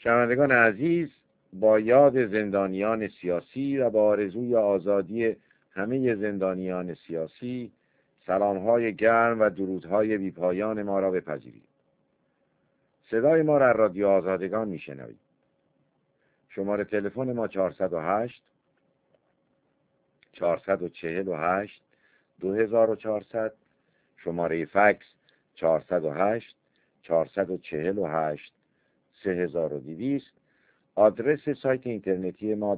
شنوندگان عزیز، با یاد زندانیان سیاسی و با آرزوی آزادی همه زندانیان سیاسی، سلام‌های گرم و درودهای بی‌پایان ما را بپذیرید. صدای ما را از رادیو آزادگان می‌شنوید. شماره تلفن ما 408 448 2400، شماره فکس 408 448 3200. آدرس سایت اینترنتی ما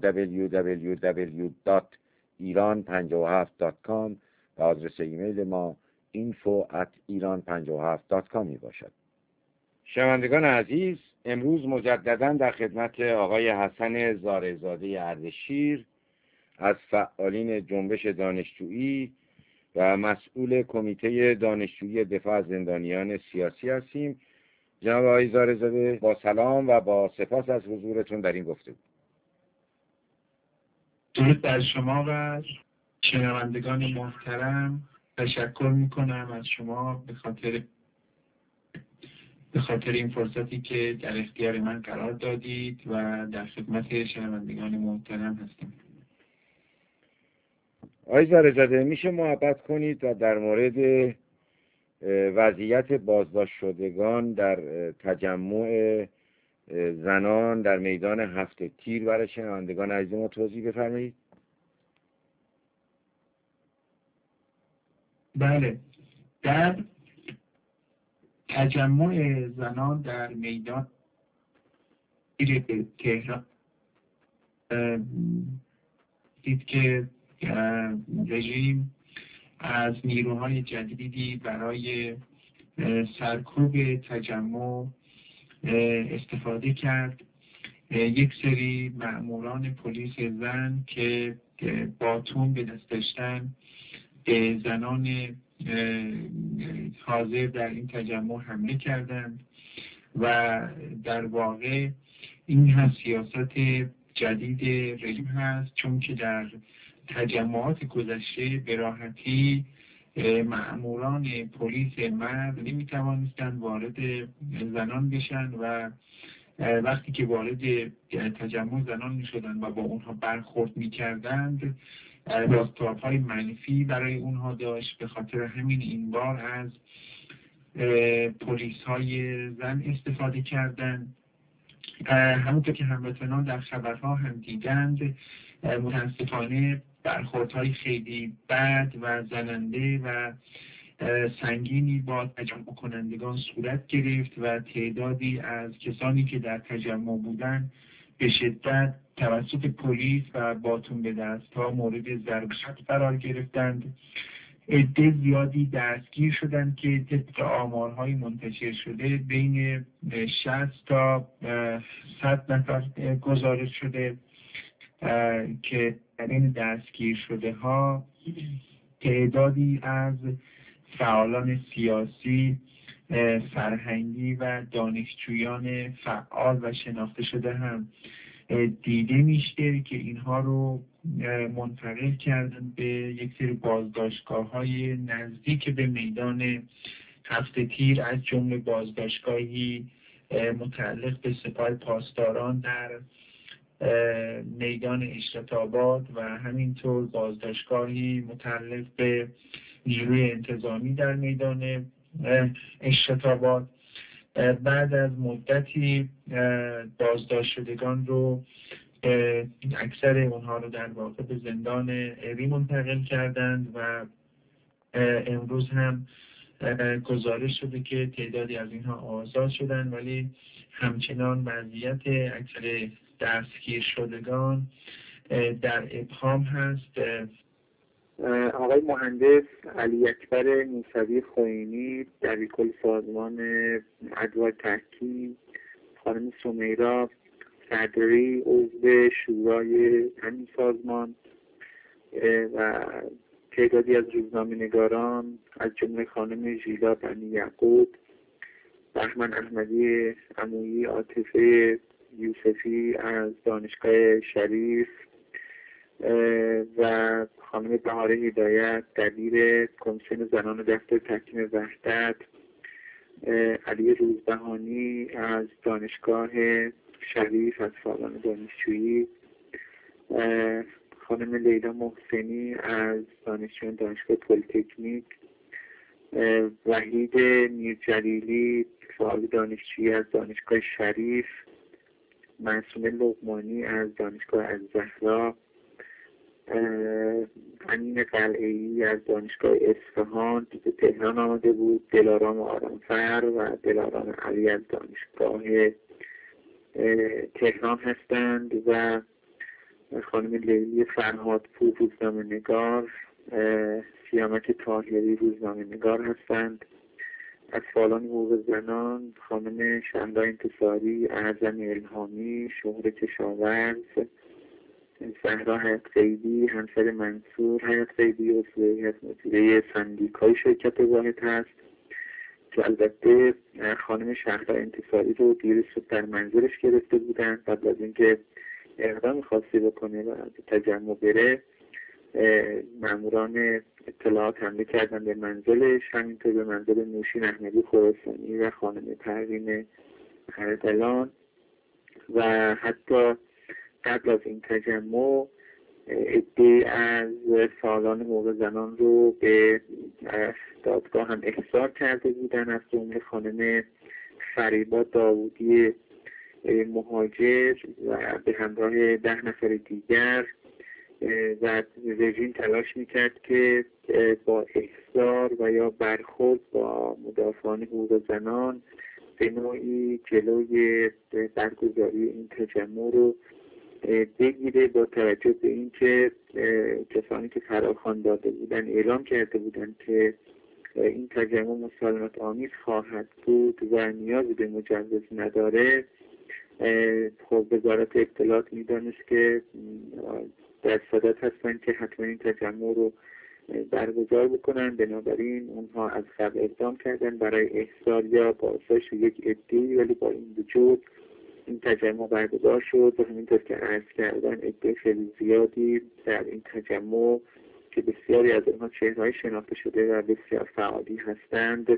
www.iran57.com و آدرس ایمیل ما info@iran57.com می باشد. شنوندگان عزیز، امروز مجددا در خدمت آقای حسن زارعزاده اردشیر از فعالین جنبش دانشجویی و مسئول کمیته دانشجویی دفاع از زندانیان سیاسی هستیم. جناب آقای زارعزاده، با سلام و با سپاس از حضورتون در این گفتگو. درود بر شما و شنوندگان محترم. تشکر میکنم از شما به خاطر این فرصتی که در اختیار من قرار دادید و در خدمت شنوندگان محترم هستیم. آقای زارعزاده، میشه محبت کنید و در مورد وضعیت بازداشت شدگان در تجمع زنان در میدان هفت تیر برای شنوندگان عزیز ما توضیح بفرمایید؟ بله، در تجمع زنان در میدان تهران دید که رژیم از نیروهای جدیدی برای سرکوب تجمع استفاده کرد. یک سری مأموران پلیس زن که باتون به دست داشتن به زنان حاضر در این تجمع حمله کردند و در واقع این هم سیاست جدید رژیم هست، چون که در تجمعات گذشته به راحتی مأموران پلیس مرد نمی‌توانستند وارد زنان بشن و وقتی که وارد تجمع زنان می‌شدند و با اونها برخورد می‌کردند بازتاب‌های منفی برای اونها داشت. به خاطر همین این بار از پلیس‌های زن استفاده کردند. همونطور که هموطنان در خبرها هم دیدند، متاسفانه برخوردهای خیلی بد و زننده و سنگینی با تجمع کنندگان صورت گرفت و تعدادی از کسانی که در تجمع بودند به شدت توسط پلیس و باتون به دست‌ها مورد ضرب قرار گرفتند. عده زیادی دستگیر شدند که طبق آمارهای منتشر شده بین 60 تا 100 نفر گزارش شده که در این دستگیر شده ها تعدادی از فعالان سیاسی، فرهنگی و دانشجویان فعال و شناخته شده هم دیده میشه که اینها رو منتقل کردن به یک سری بازداشتگاه‌های نزدیک به میدان هفت تیر، از جمله بازداشتگاهی متعلق به سپاه پاسداران در میدان اشرت‌آباد و همینطور بازداشتگاهی متعلق به نیروی انتظامی در میدان اشرت‌آباد. بعد از مدتی بازداشت شدگان رو اکثر اونها رو در واقع به زندان اوی منتقل کردند و امروز هم گزارش شده که تعدادی از اینها آزاد شدند، ولی همچنان وضعیت اکثر دستگیر شدگان در ابهام هست. آقای مهندس علی اکبر موسوی خوئینی، دبیر کل سازمان ادوار تحکیم، خانم سمیرا صدری عضو شورای همین سازمان و تعدادی از روزنامه‌نگاران از جمله خانم ژیلا بنی یعقوب، بهمن احمدی عمویی، عاطفه یوسفی از دانشگاه شریف و خانم بهاره هدایت دبیر کمیسیون زنان دفتر تحکیم وحدت، علی روزبهانی از دانشگاه شریف از سالن دانشجویی، خانم لیلا محسنی از دانشجویان دانشگاه پلی‌تکنیک، وحید میرجلیلی فعال دانشجویی از دانشگاه شریف، معصومه لقمانی از دانشگاه الزهرا، امین قلعه‌ای از دانشگاه اصفهان که به تهران آمده بود، دلارام آرامفر و دلارام علی از دانشگاه تهران هستند و خانم لیلی فرهادپور روزنامه‌نگار، سیامک طاهری روزنامه‌نگار هستند. از فعالان حقوق زنان خانم شهلا انتصاری، اعظم الهامی، شهره کشاورز، زهرا حیات‌غیبی، همسر منصور حیات‌غیبی و هیئت مدیره سندیکای شرکت واحد هست که البته خانم شهلا انتصاری رو دیروز در منزلش گرفته بودن قبل از اینکه اقدام خاصی بکنه و به تجمع بره. ماموران اطلاعات حمله کردن به منزلش، همینطور به منزل نوشین احمدی خراسانی و خانم پروین اردلان و حتی قبل از این تجمع عده‌ای از فعالان حقوق زنان رو به دادگاه هم احضار کرده بودن، از جمله خانم فریبا داوودی مهاجر و به همراه 10 نفر دیگر و رژیم تلاش میکرد که با احضار و یا برخورد با مدافعان حقوق زنان به نوعی جلوی برگزاری این تجمع رو بگیره، با توجه به اینکه کسانی که فراخوان داده بودن اعلام کرده بودند که این تجمع مسالمت آمیز خواهد بود و نیازی به مجوز نداره. خب وزارت اطلاعات میدانست که در صدد هستن که حتما این تجمع رو برگزار بکنن، بنابراین اونها از قبل اقدام کردن برای احضار یا بازداشت یک عده‌ای، ولی با این وجود این تجمع برگزار شد و همینطور که عرض کردن عده خیلی زیادی در این تجمع که بسیاری از آنها چهره‌های شناخته شده و بسیار فعالی هستند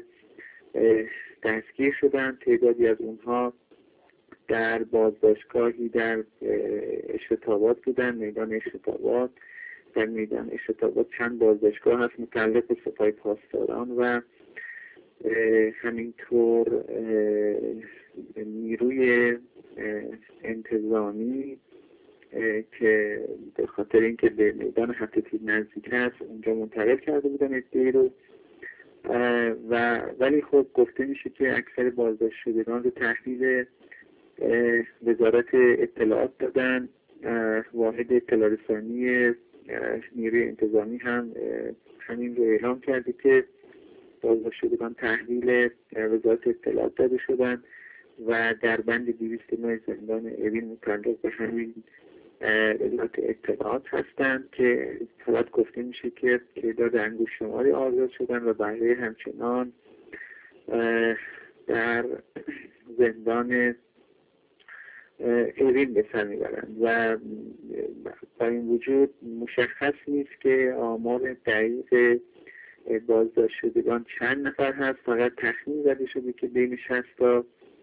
دستگیر شدند. تعدادی از اونها در بازداشتگاهی در اشرت‌آباد بودن، میدان اشرت‌آباد. در میدان اشرت‌آباد چند بازداشتگاه هست متعلق به سپاه پاسداران و همینطور نیروی انتظامی که به خاطر اینکه به میدان خط تیر نزدیک هست اونجا منتقل کرده بودن عده‌ای رو ولی خب گفته میشه که اکثر بازداشت شدگان رو تحویل وزارت اطلاعات دادن. واحد اطلاع رسانی نیروی انتظامی هم همین رو اعلام کرده که بازداشت شدگان تحویل وزارت اطلاعات داده شدن و در بند 209 زندان اوین متعلق به همین وزارت اطلاعات هستند که فقط گفته میشه که تعداد انگشت شماری آزاد شدن و بقیه همچنان در زندان اوین به سر میبرند و با این وجود مشخص نیست که آمار دقیق بازداشت شدگان چند نفر هست. فقط تخمین زده شده که بین 60 تا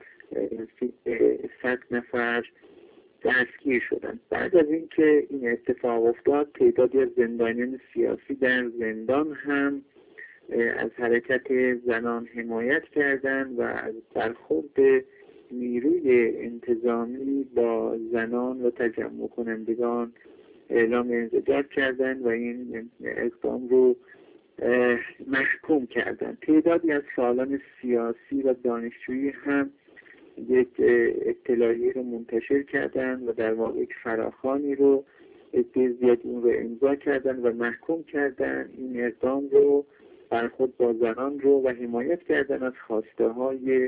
100 نفر دستگیر شدند. بعد از اینکه این اتفاق افتاد تعدادی از زندانیان سیاسی در زندان هم از حرکت زنان حمایت کردند و از برخورد نیروی انتظامی با زنان و تجمع کنندگان اعلام انزجار کردند و این اقدام رو محکوم کردند. تعدادی از فعالان سیاسی و دانشجویی هم یک اطلاعیه رو منتشر کردند و در واقع یک فراخوانی رو زیاد اون رو امضا کردند و محکوم کردند این اقدام رو، برخورد با زنان رو و حمایت کردن از خواسته های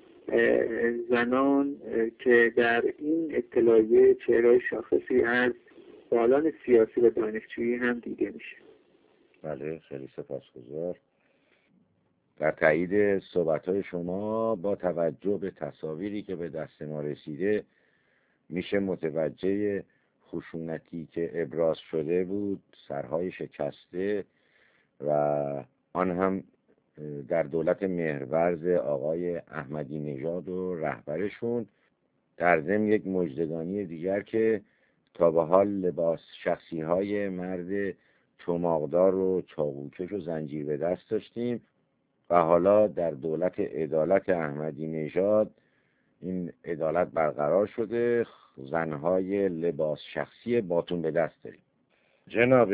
زنان که در این اطلاعیه چهره‌های شاخصی از فعالان سیاسی و دانشجویی هم دیده میشه. بله، خیلی سپاسگزار. در تایید صحبت‌های شما با توجه به تصاویری که به دست ما رسیده میشه متوجه خشونتی که ابراز شده بود، سرهای شکسته و آن هم در دولت مهرورز آقای احمدی نژاد و رهبرشون در ضمن یک مژدگانی دیگر که تا به حال لباس شخصی های مرد چماقدار و چاقوکش و زنجیر به دست داشتیم و حالا در دولت عدالت احمدی نژاد این عدالت برقرار شده، زنهای لباس شخصی باتون به دست داریم. جناب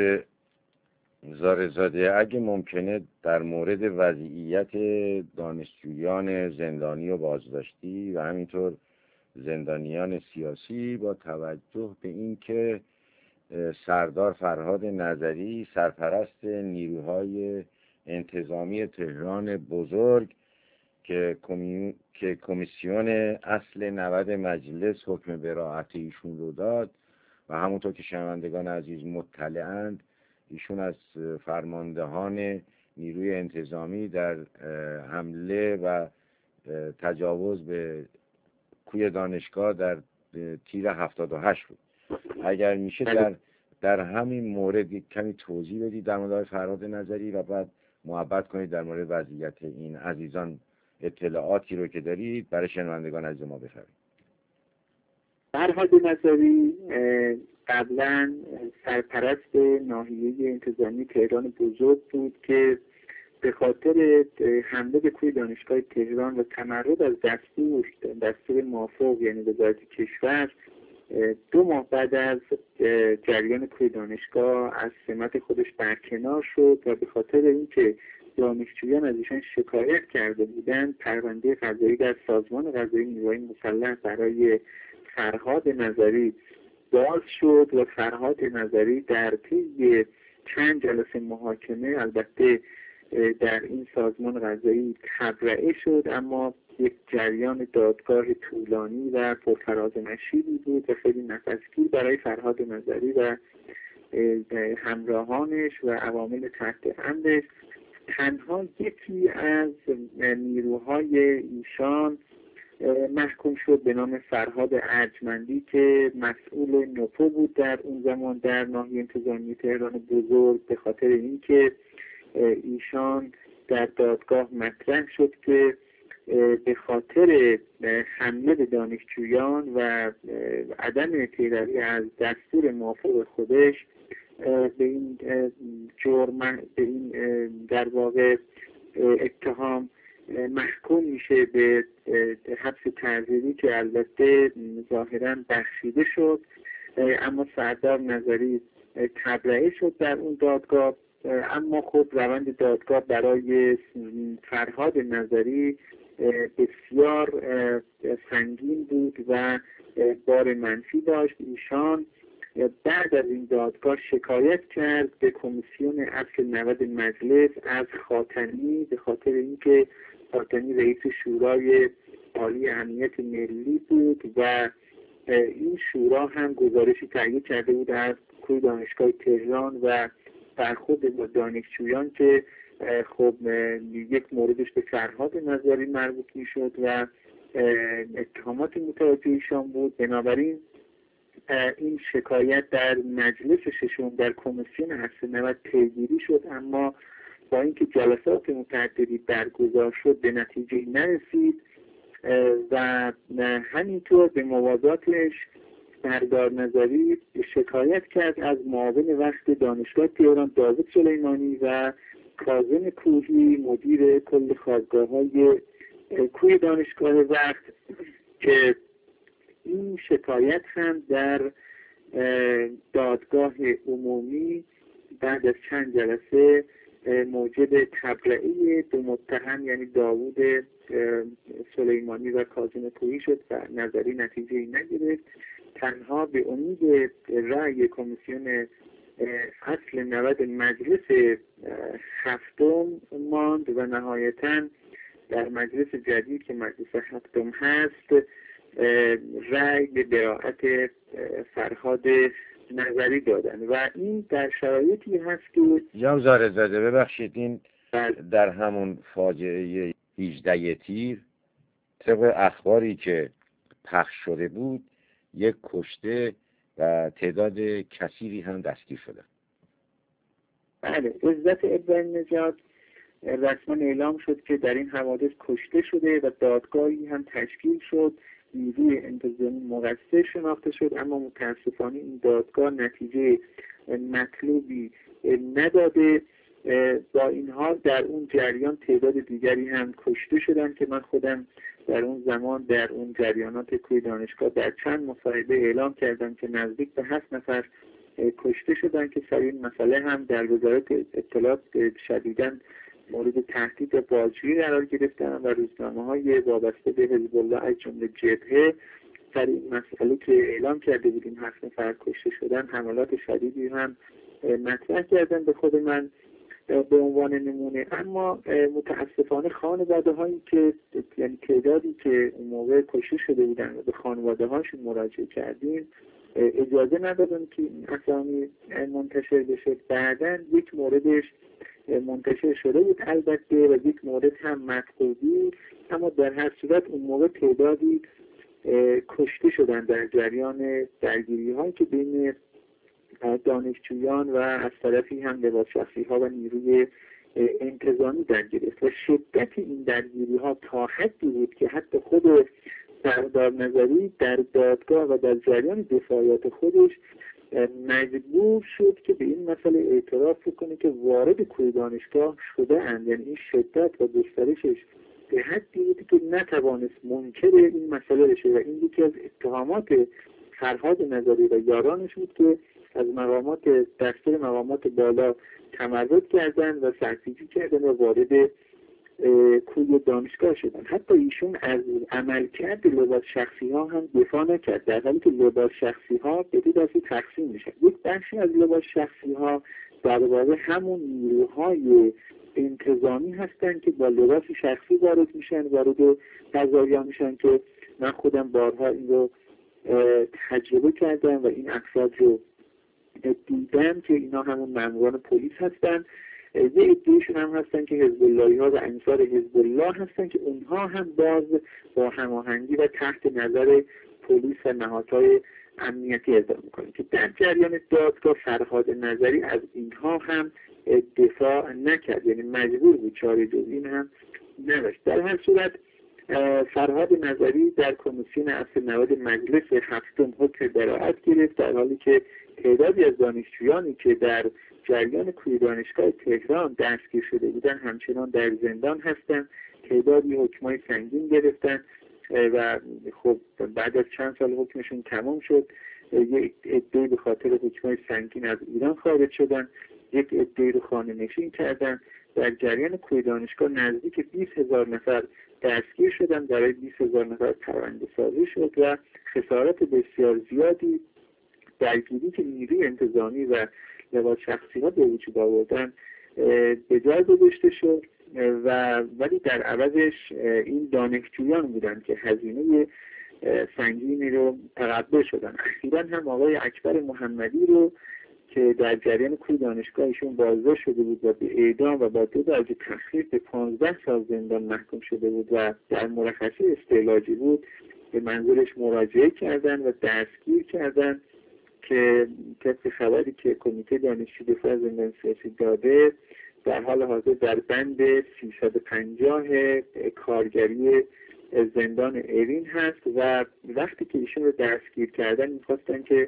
زارزاده، اگه ممکنه در مورد وضعیت دانشجویان زندانی و بازداشتی و همینطور زندانیان سیاسی با توجه به این سردار فرهاد نظری سرپرست نیروهای انتظامی تهران بزرگ که کمیسیون اصل 90 مجلس حکم براءت ایشون رو داد و همونطور که شنوندگان عزیز مطلعند، ایشون از فرماندهان نیروی انتظامی در حمله و تجاوز به کوی دانشگاه در تیر 78 بود. اگر میشه در همین مورد کمی توضیح بدید در مورد فرهاد نظری و بعد محبت کنید در مورد وضعیت این عزیزان اطلاعاتی رو که دارید برای شنوندگان عزیز ما بفرمایید. فرهاد نظری قبلا سرپرست ناحیه انتظامی تهران بزرگ بود که به خاطر حمله به کوی دانشگاه تهران و تمرد از دستور موافق یعنی وزارت کشور 2 ماه بعد از جریان کوی دانشگاه از سمت خودش برکنار شد و به خاطر اینکه دانشجویان از ایشان شکایت کرده بودند پرونده قضایی در سازمان قضایی نیروهای مسلح برای فرهاد نظری باز شد و فرهاد نظری در طی چند جلسه محاکمه البته در این سازمان قضایی تبرئه شد، اما یک جریان دادگاه طولانی و پرفراز و نشیبی بود و خیلی نفسگیر برای فرهاد نظری و همراهانش و عوامل تحت امرش. تنها یکی از نیروهای ایشان محکوم شد به نام فرهاد ارجمندی که مسئول نوپو بود در اون زمان در ناحیه انتظامی تهران بزرگ، به خاطر اینکه ایشان در دادگاه مطرح شد که به خاطر حمله به دانشجویان و عدم پیروی از دستور موافق خودش به این جرم، به این در واقع اتهام محکوم میشه به حبس تعزیری که البته ظاهراً بخشیده شد، اما سردار نظری تبرئه شد در اون دادگاه. اما خب روند دادگاه برای فرهاد نظری بسیار سنگین بود و بار منفی داشت. ایشان بعد از این دادگاه شکایت کرد به کمیسیون اصل 90 مجلس از خاتمی، به خاطر اینکه خاتمی رئیس شورای عالی امنیت ملی بود و این شورا هم گزارشی تهیه کرده بود از کوی دانشگاه تهران و برخورد با دانشجویان که خب یک موردش به فرهاد نظری مربوط میشد و اتهامات متوجه ایشان بود. بنابراین این شکایت در مجلس ششم در کمیسیون اصل 90 پیگیری شد، اما با اینکه جلسات متعددی برگزار شد به نتیجه نرسید و همینطور به موازاتش سردار نظری شکایت کرد از معاون وقت دانشگاه تهران داوود سلیمانی و کاظم کوهی مدیر کل خوابگاه‌های کوی دانشگاه وقت که این شکایت هم در دادگاه عمومی بعد از چند جلسه موجب تبرئه 2 متهم یعنی داوود سلیمانی و کاظم کوهی شد و نظری نتیجه نگرفت. تنها به امید رأی کمیسیون اصل 90 مجلس هفتم ماند و نهایتاً در مجلس جدید که مجلس هفتم هست رأی به براءت فرهاد نظری دادن و این در شرایطی هست که جناب زارزاده ببخشید این در همون فاجعه 18 تیر طبق اخباری که پخش شده بود یک کشته و تعداد کثیری هم دستگیر شده. بله، عزت ابراهیم نژاد رسما اعلام شد که در این حوادث کشته شده و دادگاهی هم تشکیل شد نیروی انتظامی مقصر شناخته شد، اما متاسفانه این دادگاه نتیجه مطلوبی نداده. با این حال در اون جریان تعداد دیگری هم کشته شدن که من خودم در اون زمان در اون جریانات کوی دانشگاه در چند مصاحبه اعلام کردم که نزدیک به 7 نفر کشته شدن که سر این مسئله هم در وزارت اطلاعات شدیداً مورد تهدید و بازجویی قرار گرفتن و روزنامه‌های وابسته به حزب الله از جمله جبهه سر این مسئله که اعلام کرده بودیم 7 نفر کشته شدن حملات شدیدی هم مطرح کردن به خود من به عنوان نمونه. اما متاسفانه خانواده هایی که یعنی تعدادی که اون موقع کشته شده بودن و به خانواده هاشون مراجعه کردیم اجازه ندادن که این اسامی منتشر بشه. بعداً یک موردش منتشر شده بود البته و یک مورد هم مفقودی، اما در هر صورت اون موقع تعدادی کشته شدن در جریان درگیری هایی که بین دانشجویان و از طرفی هم لباس شخصی ها و نیروی انتظامی در گرفت و شدت این درگیری ها تا حدی بود که حتی خود سردار نظری در دادگاه و در جریان دفاعیات خودش مجبور شد که به این مسئله اعتراف کنه که وارد کوی دانشگاه شده اند. یعنی این شدت و گسترشش به حدی بود که نتوانست منکر این مسئله بشه و این یکی از اتهامات فرهاد نظری و یارانش بود که از مقامات دستور مقامات بالا تمرد کردن و سرپیچی کردن و وارد کوی دانشگاه شدن. حتی ایشون از عملکرد لباس شخصی ها هم دفاع نکرد، در حالی که لباس شخصی ها به دو دسته تقسیم میشن. یک بخشی از لباس شخصی ها در واقع همون نیروهای انتظامی هستن که با لباس شخصی وارد میشن، وارد قضایا میشن که من خودم بارها این رو تجربه کردم و این افراد رو دیدم که اینا همون ماموران پلیس هستن. یه عده‌ایشون هم هستن که حزب اللهی ها و انصار حزب الله هستن که اونها هم باز با هماهنگی و تحت نظر پلیس و نهادهای امنیتی اقدام میکنن که در جریان دادگاه فرهاد نظری از اینها هم دفاع نکرد، یعنی مجبور بود چاره جز این هم نداشت. در هر صورت فرهاد نظری در کمیسیون اصل 90 مجلس هفتم حکم براءت گرفت، در حالی که تعدادی از دانشجویانی که در جریان کوی دانشگاه تهران دستگیر شده بودن همچنان در زندان هستند. تعدادی حکمای سنگین گرفتن و خب بعد از چند سال حکمشون تمام شد. یک عده به خاطر حکمای سنگین از ایران خارج شدن، یک عده رو خانه نشین کردن. در جریان کوی دانشگاه نزدیک 20,000 نفر دستگیر شدن، برای 20,000 نفر پرونده سازی شد و خسارات بسیار زیادی درگیری که نیروی انتظامی و لباس شخصی ها به وجود آوردن به جای گذاشته شد و ولی در عوضش این دانشجویان بودن که هزینه سنگینی رو تقبل شدن. اخیراً هم آقای اکبر محمدی رو که در جریان کوی دانشگاهشون بازداشت شده بود و به اعدام و با 2 درجه تخفیف به 15 سال زندان محکوم شده بود و در مرخصی استعلاجی بود، به منزلش مراجعه کردن و دستگیر کردن که طبق خبری که کمیته دانشجو دفاع زندان سیاسی داده در حال حاضر در بند 350 کارگری زندان اوین هست و وقتی که ایشون رو دستگیر کردن می‌خواستن که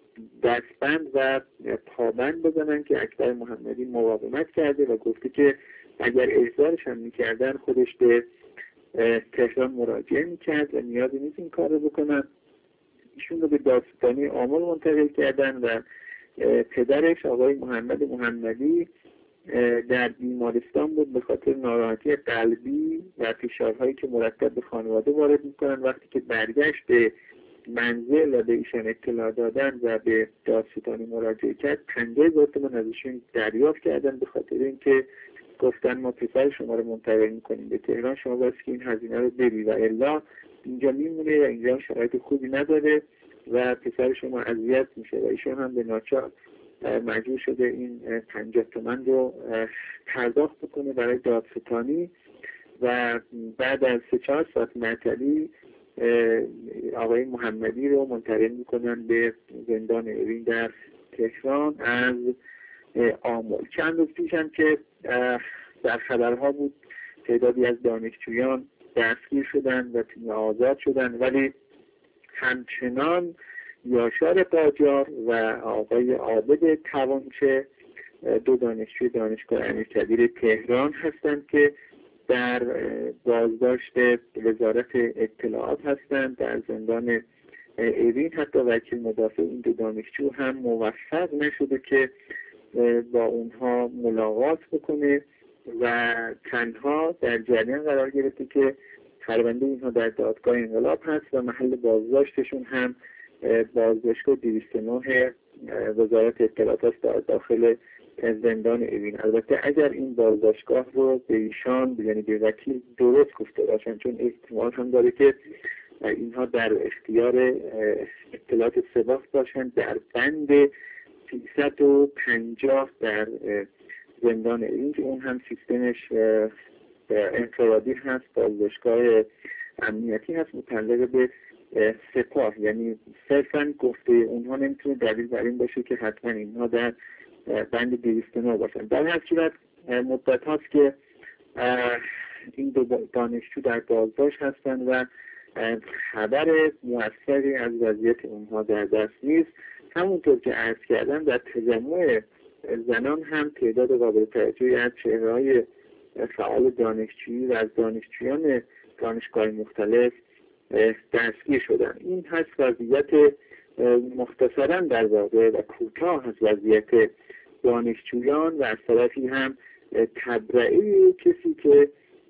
دستبند و پابند بزنن که اکبر محمدی مقاومت کرده و گفته که اگر احضارش هم می‌کردن خودش به تهران مراجعه می‌کرد و نیازی نیست این کار رو بکنن. ایشون رو به دادستانی آمل منتقل کردن و پدرش آقای محمد محمدی در بیمارستان بود به خاطر ناراحتی قلبی و فشارهایی که مرتب به خانواده وارد میکنن. وقتی که برگشت به منزل و به ایشان اطلاع دادن و به دادستانی مراجعه کرد 50,000 تومان از ایشون دریافت کردن به خاطر اینکه گفتن ما پسر شما رو منتقل میکنیم به تهران، شما باید که این هزینه رو بدی و الا اینجا میمونه و اینجا شرایط خوبی نداره و پسر شما اذیت میشه. و ایشون هم به ناچار مجبور شده این 50 تومان رو پرداخت بکنه برای دادستانی و بعد از 3-4 ساعت معطلی آقای محمدی رو منتقل میکنن به زندان اوین در تهران از آمل. چند روز پیش هم که در خبرها بود تعدادی از دانشجویان دستگیر شدن و آزاد شدن، ولی همچنان یاشار قاجار و آقای عابد توانچه، دو دانشجوی دانشگاه امیرکبیر تهران هستند که در بازداشت وزارت اطلاعات هستند در زندان اوین. حتی وکیل مدافع این دو دانشجو هم موفق نشده که با اونها ملاقات بکنه و تنها در جریان قرار گرفته که پرونده اینها در دادگاه انقلاب هست و محل بازداشتشون هم بازداشتگاه 209 وزارت اطلاعات است در داخل زندان اوین. البته اگر این بازداشتگاه رو به ایشان یعنی به وکیل درست گفته باشن، چون احتمال هم داره که اینها در اختیار اطلاعات سپاه باشن، در بند 350 در زندان اوین که اون هم سیستمش انفرادی هست، بازداشتگاه امنیتی هست متعلق به سپاه، یعنی صرفا گفته اونها نمیتونه دلیل بر این باشه که حتما اینها در بند 209 باشن. در هر صورت مدت هاست که این دو دانشجو در بازداشت هستند و خبر موثری از وضعیت اونها در دست نیست. همونطور که عرض کردم در تجمع زنان هم تعداد قابل توجهی از چهره‌های فعال دانشجویی و از دانشجویان دانشگاه مختلف دستگیر شدن. این هست وضعیت مختصراً در واقع و کوتاه از وضعیت دانشجویان و از طرفی هم تبرئه کسی که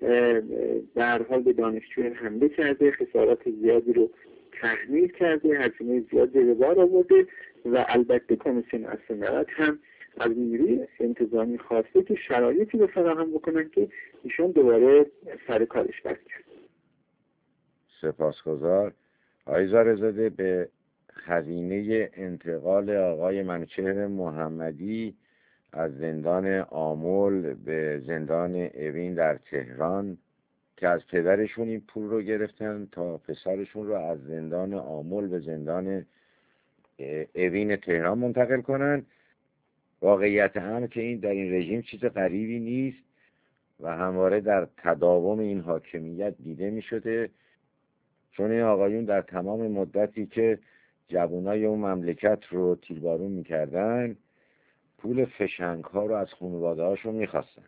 در حال به دانشجویان حمله کرده، خسارات زیادی رو تحمیل کرده، هزینه زیادی به بار آورده و البته کمیسیون اصل هم از نیروی انتظامی خواسته که شرایطی رو فراهم بکنن که ایشون دوباره سر کارش برگردن. سپاسگزار. آقای زارع‌زاده، به هزینه انتقال آقای منوچهر محمدی از زندان آمل به زندان اوین در تهران که از پدرشون این پول رو گرفتن تا پسرشون رو از زندان آمل به زندان اوین تهران منتقل کنن، واقعیت هم که این در این رژیم چیز غریبی نیست و همواره در تداوم این حاکمیت دیده می شده، چون این آقایون در تمام مدتی که جوانای اون مملکت رو تیربارون می کردن پول فشنگ ها رو از خانواده هاشون می خواستن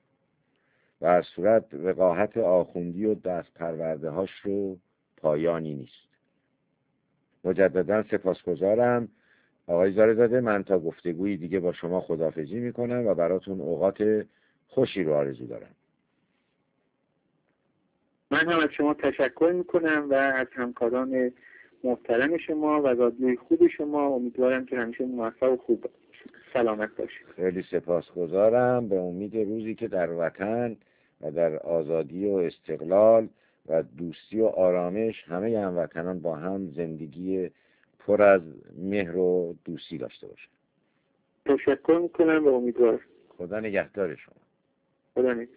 و از صورت وقاحت آخوندی و دست پرورده هاش رو پایانی نیست. مجددا سپاسگزارم آقای زارع‌زاده. من تا گفتگویی دیگه با شما خداحافظی میکنم و براتون اوقات خوشی رو آرزو دارم. من هم از شما تشکر میکنم و از همکاران محترم شما و رادیوی خوب شما. امیدوارم که همیشه موفق و خوب سلامت باشید. خیلی سپاسگزارم. به امید روزی که در وطن و در آزادی و استقلال و دوستی و آرامش همه هموطنان با هم زندگی پر از مهر و دوستی داشته باشن. تشکر میکنم و امیدوارم. خدا نگهدار شما. خدا نگهدار.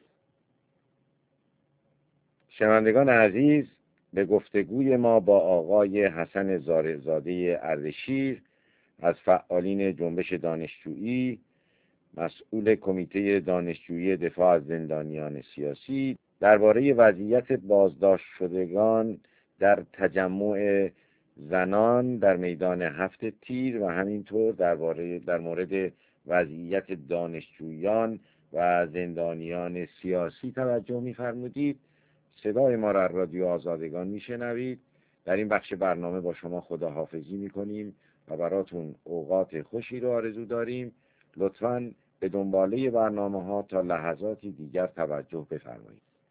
شنوندگان عزیز، به گفتگوی ما با آقای حسن زارع‌زاده اردشیر از فعالین جنبش دانشجویی، مسئول کمیته دانشجویی دفاع از زندانیان سیاسی، درباره وضعیت بازداشت شدگان در تجمع زنان در میدان 7 تیر و همینطور در مورد وضعیت دانشجویان و زندانیان سیاسی توجه می‌فرمودید. صدای ما را رادیو آزادگان میشنوید. در این بخش برنامه با شما خداحافظی میکنیم و براتون اوقات خوشی رو آرزو داریم. لطفاً به دنباله برنامه ها تا لحظاتی دیگر توجه بفرمایید.